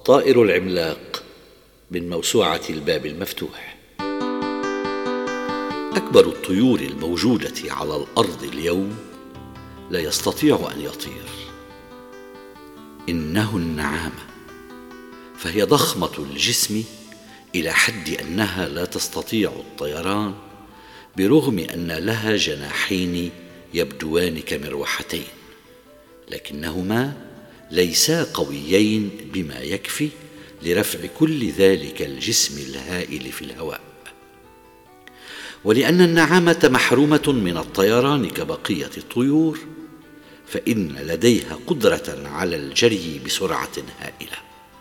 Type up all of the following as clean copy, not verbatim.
الطائر العملاق من موسوعة الباب المفتوح. أكبر الطيور الموجودة على الأرض اليوم لا يستطيع أن يطير، إنه النعامة، فهي ضخمة الجسم إلى حد أنها لا تستطيع الطيران، برغم أن لها جناحين يبدوان كمروحتين، لكنهما ليسا قويين بما يكفي لرفع كل ذلك الجسم الهائل في الهواء. ولأن النعامة محرومة من الطيران كبقية الطيور، فإن لديها قدرة على الجري بسرعة هائلة.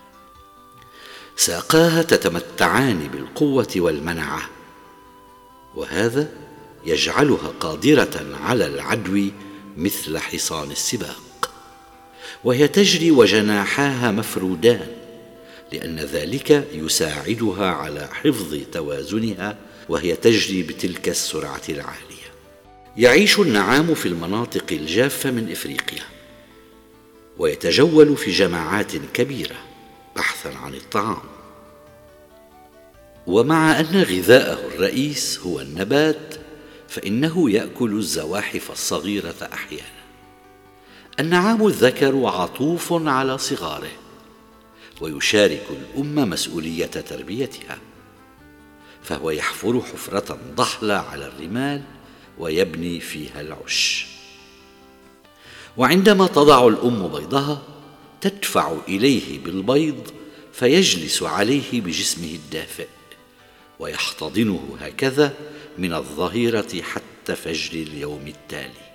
ساقاها تتمتعان بالقوة والمنعة، وهذا يجعلها قادرة على العدو مثل حصان السباق، وهي تجري وجناحاها مفرودان، لأن ذلك يساعدها على حفظ توازنها وهي تجري بتلك السرعة العالية. يعيش النعام في المناطق الجافة من إفريقيا، ويتجول في جماعات كبيرة بحثا عن الطعام. ومع أن غذاءه الرئيس هو النبات، فإنه يأكل الزواحف الصغيرة أحيانا. النعام الذكر عطوف على صغاره، ويشارك الأم مسؤولية تربيتها، فهو يحفر حفرة ضحلة على الرمال ويبني فيها العش. وعندما تضع الأم بيضها تدفع إليه بالبيض، فيجلس عليه بجسمه الدافئ ويحتضنه هكذا من الظهيرة حتى فجر اليوم التالي.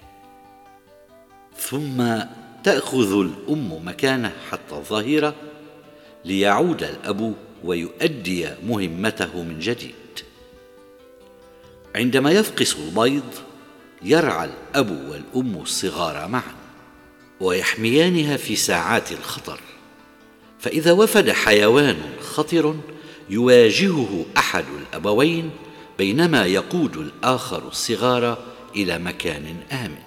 ثم تأخذ الأم مكانه حتى الظهيرة، ليعود الأب ويؤدي مهمته من جديد. عندما يفقس البيض يرعى الأب والأم الصغار معا، ويحميانها في ساعات الخطر، فإذا وفد حيوان خطر يواجهه أحد الأبوين، بينما يقود الآخر الصغار إلى مكان آمن.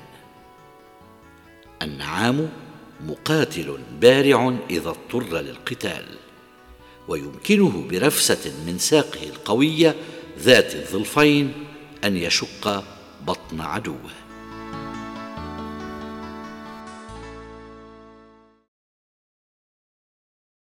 النعام مقاتل بارع إذا اضطر للقتال، ويمكنه برفسة من ساقه القوية ذات الظلفين أن يشق بطن عدوه.